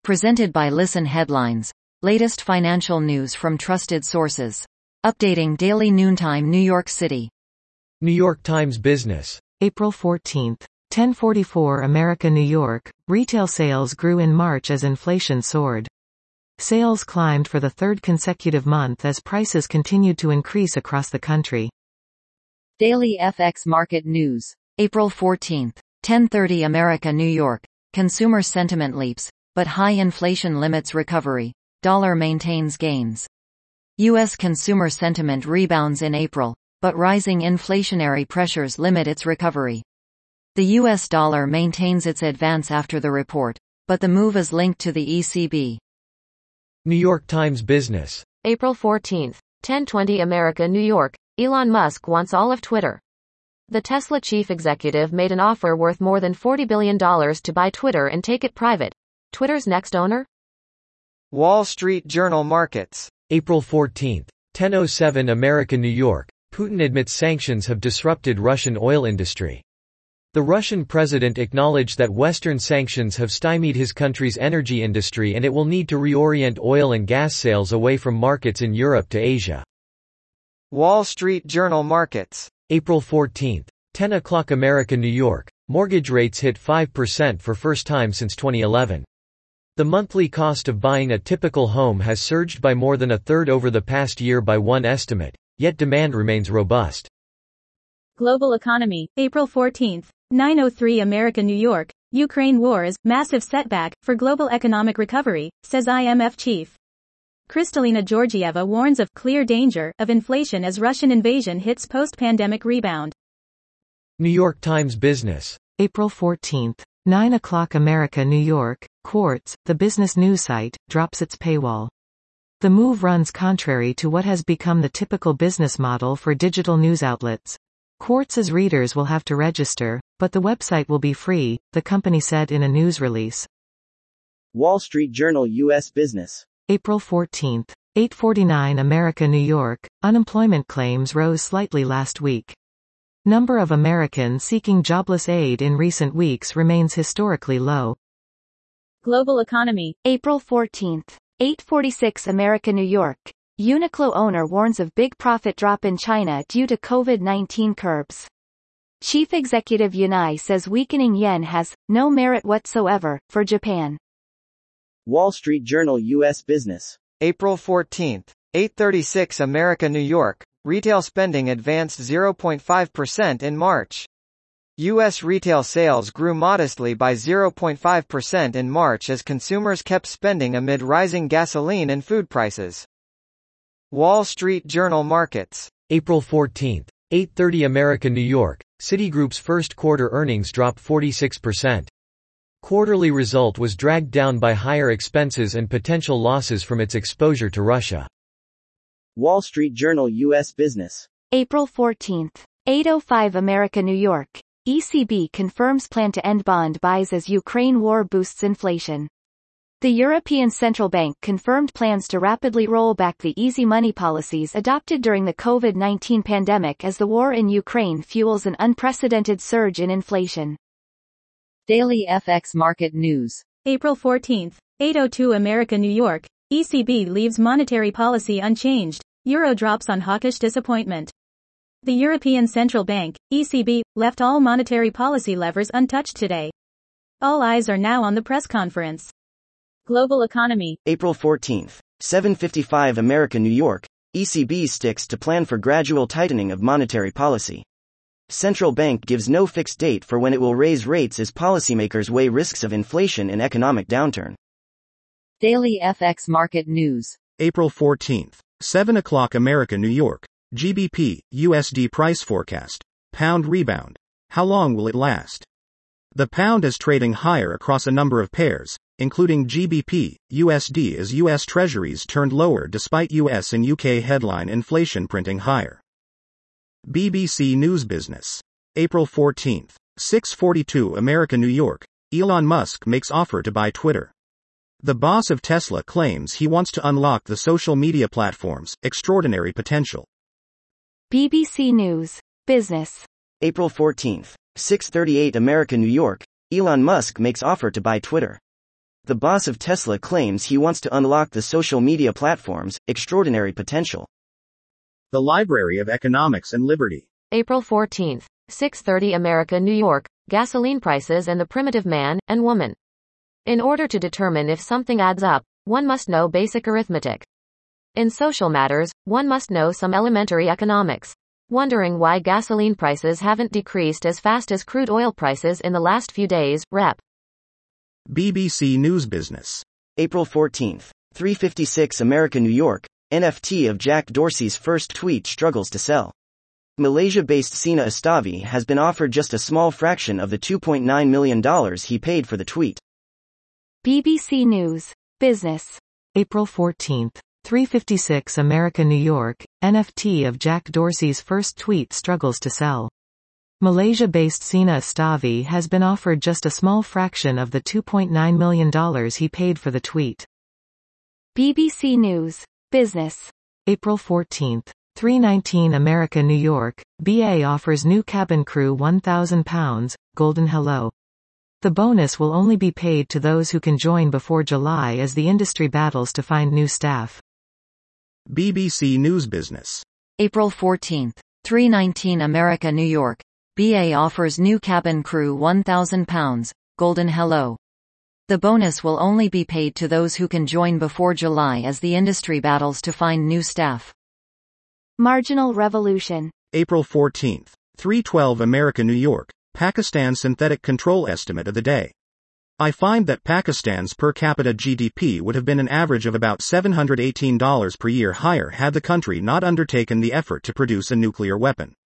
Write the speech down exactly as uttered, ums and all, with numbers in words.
Presented by Listen Headlines. Latest financial news from trusted sources. Updating daily noontime New York City. New York Times Business. April fourteenth. ten forty-four America New York, retail sales grew in March as inflation soared. Sales climbed for the third consecutive month as prices continued to increase across the country. Daily F X Market News. April fourteenth. ten thirty America New York. Consumer sentiment leaps, but high inflation limits recovery. Dollar maintains gains. U S consumer sentiment rebounds in April, but rising inflationary pressures limit its recovery. The U S dollar maintains its advance after the report, but the move is linked to the E C B. New York Times Business. April fourteenth. ten twenty America New York. Elon Musk wants all of Twitter. The Tesla chief executive made an offer worth more than forty billion dollars to buy Twitter and take it private. Twitter's next owner? Wall Street Journal Markets. April fourteenth. ten oh seven America New York. Putin admits sanctions have disrupted Russian oil industry. The Russian president acknowledged that Western sanctions have stymied his country's energy industry and it will need to reorient oil and gas sales away from markets in Europe to Asia. Wall Street Journal Markets. April fourteenth. ten o'clock America New York. Mortgage rates hit five percent for first time since twenty eleven. The monthly cost of buying a typical home has surged by more than a third over the past year by one estimate, yet demand remains robust. Global Economy. April fourteenth. nine oh three America New York. Ukraine wars, massive setback for global economic recovery, says I M F chief. Kristalina Georgieva warns of clear danger of inflation as Russian invasion hits post-pandemic rebound. New York Times Business. April fourteenth. nine o'clock America New York. Quartz, the business news site, drops its paywall. The move runs contrary to what has become the typical business model for digital news outlets. Quartz's readers will have to register, but the website will be free, the company said in a news release. Wall Street Journal U S Business. April fourteenth. eight forty-nine America New York. Unemployment claims rose slightly last week. Number of Americans seeking jobless aid in recent weeks remains historically low. Global Economy. April fourteenth. eight forty-six America New York. Uniqlo owner warns of big profit drop in China due to COVID nineteen curbs. Chief Executive Yanai says weakening yen has no merit whatsoever for Japan. Wall Street Journal U S Business. April fourteenth. eight thirty-six America New York. Retail spending advanced zero point five percent in March. U S retail sales grew modestly by zero point five percent in March as consumers kept spending amid rising gasoline and food prices. Wall Street Journal Markets. April fourteenth. eight thirty America New York. Citigroup's first quarter earnings dropped forty-six percent. Quarterly result was dragged down by higher expenses and potential losses from its exposure to Russia. Wall Street Journal U S Business. April fourteenth. eight oh five America New York. E C B confirms plan to end bond buys as Ukraine war boosts inflation. The European Central Bank confirmed plans to rapidly roll back the easy money policies adopted during the COVID nineteen pandemic as the war in Ukraine fuels an unprecedented surge in inflation. Daily F X Market News. April fourteenth. eight oh two America New York. E C B leaves monetary policy unchanged. Euro drops on hawkish disappointment. The European Central Bank, E C B, left all monetary policy levers untouched today. All eyes are now on the press conference. Global Economy. April fourteenth. seven fifty-five America New York. E C B sticks to plan for gradual tightening of monetary policy. Central Bank gives no fixed date for when it will raise rates as policymakers weigh risks of inflation and economic downturn. Daily F X Market News. April fourteenth. seven o'clock America New York. G B P, U S D price forecast. Pound rebound. How long will it last? The pound is trading higher across a number of pairs, including G B P, U S D as U S Treasuries turned lower despite U S and U K headline inflation printing higher. B B C News Business. April fourteenth. six forty-two America New York. Elon Musk makes offer to buy Twitter. The boss of Tesla claims he wants to unlock the social media platform's extraordinary potential. B B C News Business. April fourteenth. six thirty-eight America New York. Elon Musk makes offer to buy Twitter. The boss of Tesla claims he wants to unlock the social media platform's extraordinary potential. The Library of Economics and Liberty. April fourteenth, six thirty America, New York, gasoline prices and the primitive man and woman. In order to determine if something adds up, one must know basic arithmetic. In social matters, one must know some elementary economics. Wondering why gasoline prices haven't decreased as fast as crude oil prices in the last few days, Rep. B B C News Business. April fourteenth, three fifty-six America, New York, N F T of Jack Dorsey's first tweet struggles to sell. Malaysia-based Sina Astavi has been offered just a small fraction of the two point nine million dollars he paid for the tweet. B B C News. Business. April fourteenth, three fifty-six America, New York, N F T of Jack Dorsey's first tweet struggles to sell. Malaysia-based Sina Astavi has been offered just a small fraction of the two point nine million dollars he paid for the tweet. B B C News. Business. April fourteenth, three nineteen America, New York, B A offers new cabin crew one thousand pounds, golden hello. The bonus will only be paid to those who can join before July as the industry battles to find new staff. B B C News Business. April fourteenth, three nineteen America, New York, B A offers new cabin crew one thousand pounds, golden hello. The bonus will only be paid to those who can join before July as the industry battles to find new staff. Marginal revolution. April fourteenth, three twelve America, New York, Pakistan synthetic control estimate of the day. I find that Pakistan's per capita G D P would have been an average of about seven hundred eighteen dollars per year higher had the country not undertaken the effort to produce a nuclear weapon.